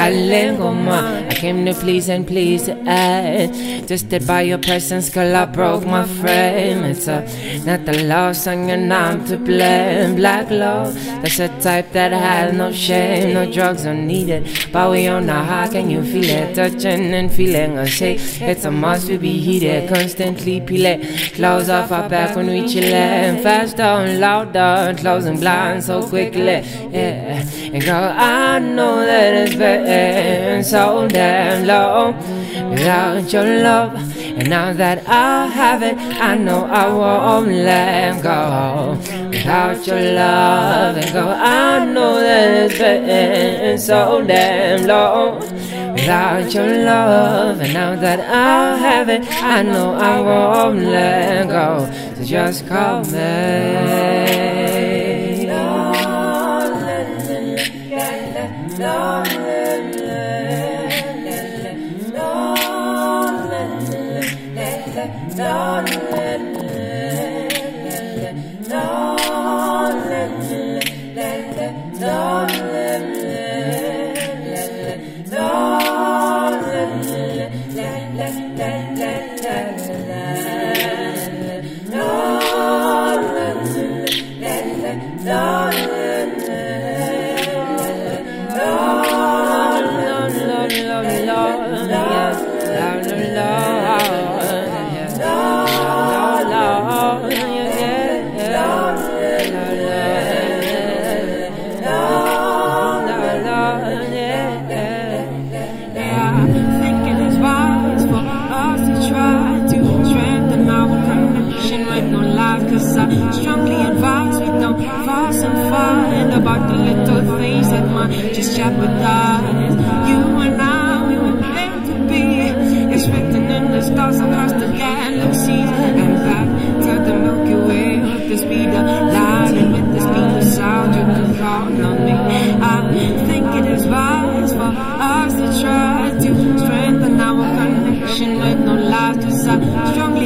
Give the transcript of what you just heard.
I came to please and please to add. Twisted by your presence, girl, I broke my frame. It's not the love song and I'm to blame. Black love, that's a type that has no shame. No drugs are needed, but we on the high. Can you feel it? Touching and feeling us. Hey, it's a must, we be heated. Constantly peel it. Close off our back when we chillin'. Faster and louder, closing blinds so quickly. Yeah, and girl, I know that it's been so damn long without your love. And now that I have it, I know I won't let go without your love. And girl, I know that it's been so damn long without your love. And now that I have it, I know I won't let go. So just call me. Strongly advise we don't fuss and fight about the little things that might just jeopardize you and I. We were meant to be expecting in the stars across the galaxy and back to the Milky Way with the speed of light and with the speed of sound. You can count on me. I think it is wise for us to try to strengthen our connection with no lies, 'cause I strongly